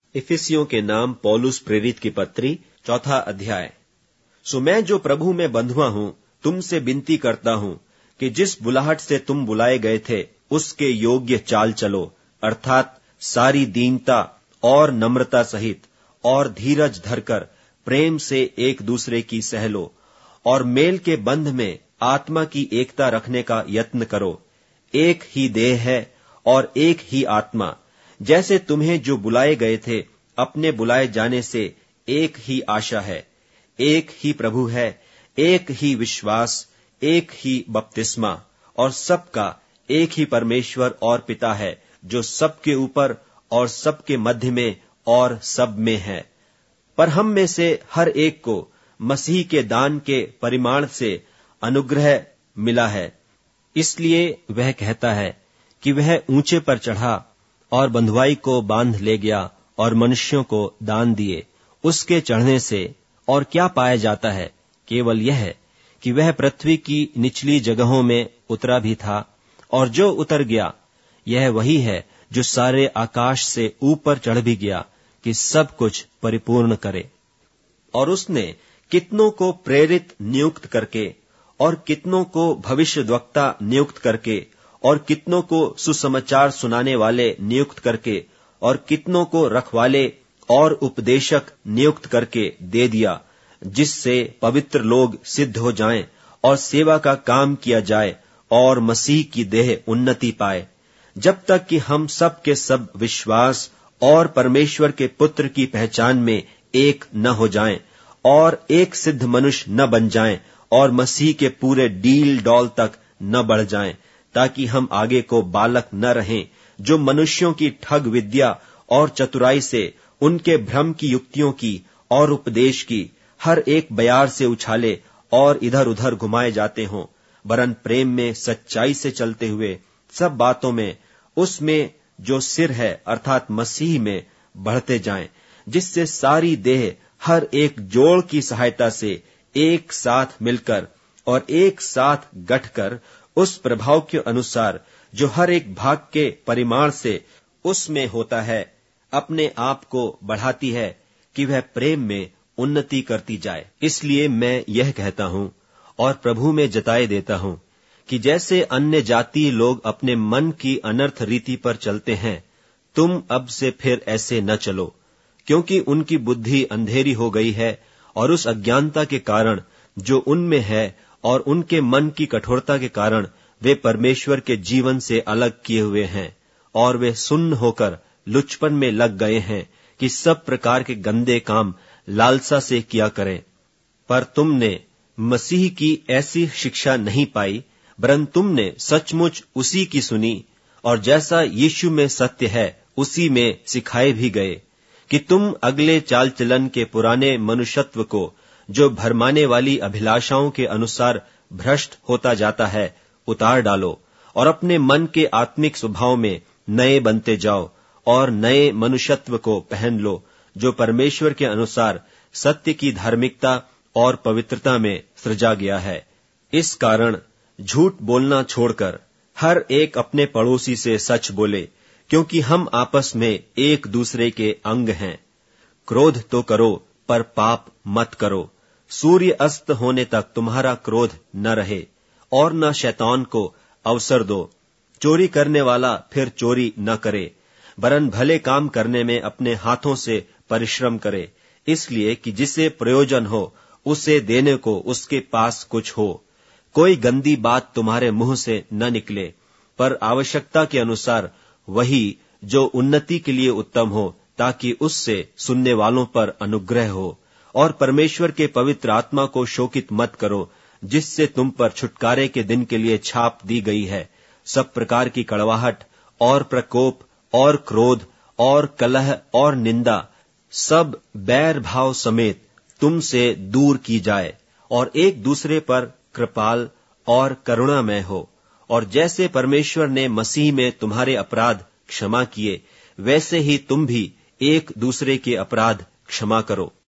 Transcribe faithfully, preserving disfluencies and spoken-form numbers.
इफिसियों के नाम पौलुस प्रेरित की पत्री, चौथा अध्याय। सो मैं जो प्रभु में बंधुआ हूं, तुमसे विनती करता हूं कि जिस बुलाहट से तुम बुलाए गए थे उसके योग्य चाल चलो, अर्थात सारी दीनता और नम्रता सहित, और धीरज धरकर प्रेम से एक दूसरे की सह लो, और मेल के बंध में आत्मा की एकता रखने का यत्न करो। एक ही देह है और एक ही आत्मा, जैसे तुम्हें जो बुलाए गए थे अपने बुलाए जाने से एक ही आशा है। एक ही प्रभु है, एक ही विश्वास, एक ही बपतिस्मा, और सबका एक ही परमेश्वर और पिता है, जो सबके ऊपर और सबके मध्य में और सब में है। पर हम में से हर एक को मसीह के दान के परिमाण से अनुग्रह मिला है। इसलिए वह कहता है कि वह ऊंचे पर चढ़ा और बंधुआई को बांध ले गया और मनुष्यों को दान दिए। उसके चढ़ने से और क्या पाया जाता है? केवल यह कि वह पृथ्वी की निचली जगहों में उतरा भी था, और जो उतर गया यह वही है जो सारे आकाश से ऊपर चढ़ भी गया कि सब कुछ परिपूर्ण करे। और उसने कितनों को प्रेरित नियुक्त करके, और कितनों को भविष्यद्वक्ता नियुक्त करके, और कितनों को सुसमाचार सुनाने वाले नियुक्त करके, और कितनों को रखवाले और उपदेशक नियुक्त करके दे दिया, जिससे पवित्र लोग सिद्ध हो जाएं और सेवा का काम किया जाए और मसीह की देह उन्नति पाए, जब तक कि हम सब के सब विश्वास और परमेश्वर के पुत्र की पहचान में एक न हो जाएं और एक सिद्ध मनुष्य न बन जाएं और मसीह के पूरे डील डौल तक न बढ़ जाएं, ताकि हम आगे को बालक न रहें, जो मनुष्यों की ठग विद्या और चतुराई से, उनके भ्रम की युक्तियों की और उपदेश की हर एक बयार से उछाले और इधर उधर घुमाए जाते हों, वरन प्रेम में सच्चाई से चलते हुए सब बातों में उसमें जो सिर है अर्थात मसीह में बढ़ते जाएं, जिससे सारी देह हर एक जोड़ की सहायता से एक साथ मिलकर और एक साथ गठकर उस प्रभाव के अनुसार जो हर एक भाग के परिमाण से उसमें होता है, अपने आप को बढ़ाती है कि वह प्रेम में उन्नति करती जाए। इसलिए मैं यह कहता हूं और प्रभु में जताए देता हूं कि जैसे अन्य जातीय लोग अपने मन की अनर्थ रीति पर चलते हैं, तुम अब से फिर ऐसे न चलो, क्योंकि उनकी बुद्धि अंधेरी हो गई है, और उस अज्ञानता के कारण जो उनमें है और उनके मन की कठोरता के कारण वे परमेश्वर के जीवन से अलग किए हुए हैं, और वे सुन्न होकर लुचपन में लग गए हैं कि सब प्रकार के गंदे काम लालसा से किया करें। पर तुमने मसीह की ऐसी शिक्षा नहीं पाई, वरन तुमने सचमुच उसी की सुनी, और जैसा यीशु में सत्य है उसी में सिखाए भी गए, कि तुम अगले चाल चलन के पुराने मनुष्यत्व को, जो भरमाने वाली अभिलाषाओं के अनुसार भ्रष्ट होता जाता है, उतार डालो, और अपने मन के आत्मिक स्वभाव में नए बनते जाओ, और नए मनुष्यत्व को पहन लो, जो परमेश्वर के अनुसार सत्य की धार्मिकता और पवित्रता में सृजा गया है। इस कारण झूठ बोलना छोड़कर हर एक अपने पड़ोसी से सच बोले, क्योंकि हम आपस में एक दूसरे के अंग हैं। क्रोध तो करो, पर पाप मत करो। सूर्य अस्त होने तक तुम्हारा क्रोध न रहे, और न शैतान को अवसर दो। चोरी करने वाला फिर चोरी न करे, वरन भले काम करने में अपने हाथों से परिश्रम करे, इसलिए कि जिसे प्रयोजन हो उसे देने को उसके पास कुछ हो। कोई गंदी बात तुम्हारे मुंह से न निकले, पर आवश्यकता के अनुसार वही जो उन्नति के लिए उत्तम हो, ताकि उससे सुनने वालों पर अनुग्रह हो। और परमेश्वर के पवित्र आत्मा को शोकित मत करो, जिससे तुम पर छुटकारे के दिन के लिए छाप दी गई है। सब प्रकार की कड़वाहट और प्रकोप और क्रोध और कलह और निंदा सब बैर भाव समेत तुमसे दूर की जाए, और एक दूसरे पर कृपाल और करुणामय हो। और जैसे परमेश्वर ने मसीह में तुम्हारे अपराध क्षमा किए, वैसे ही तुम भी एक दूसरे के अपराध क्षमा करो।